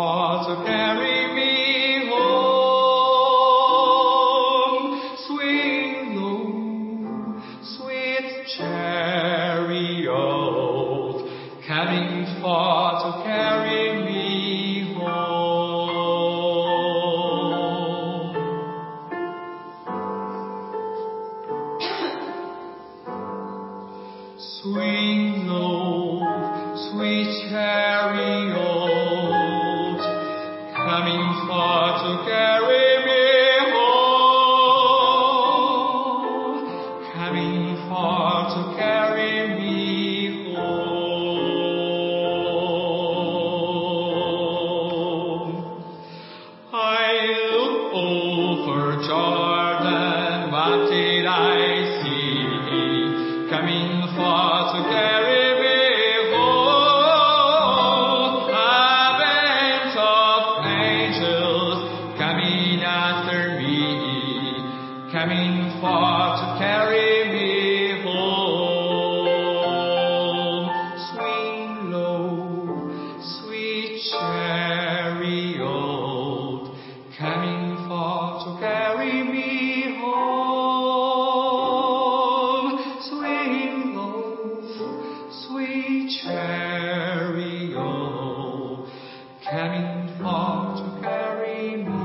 far to carry me home. Swing low, sweet chariot, coming far to carry me home. Swing low, sweet chariot, coming far to carry me home, coming far to carry me home. I look over Jordan, what did I see? Coming far to carry me home, a band of angels coming after me, coming far to carry me home. Swing low, sweet chariot, coming far to carry me home. Swing low, sweet chariot, coming far to carry me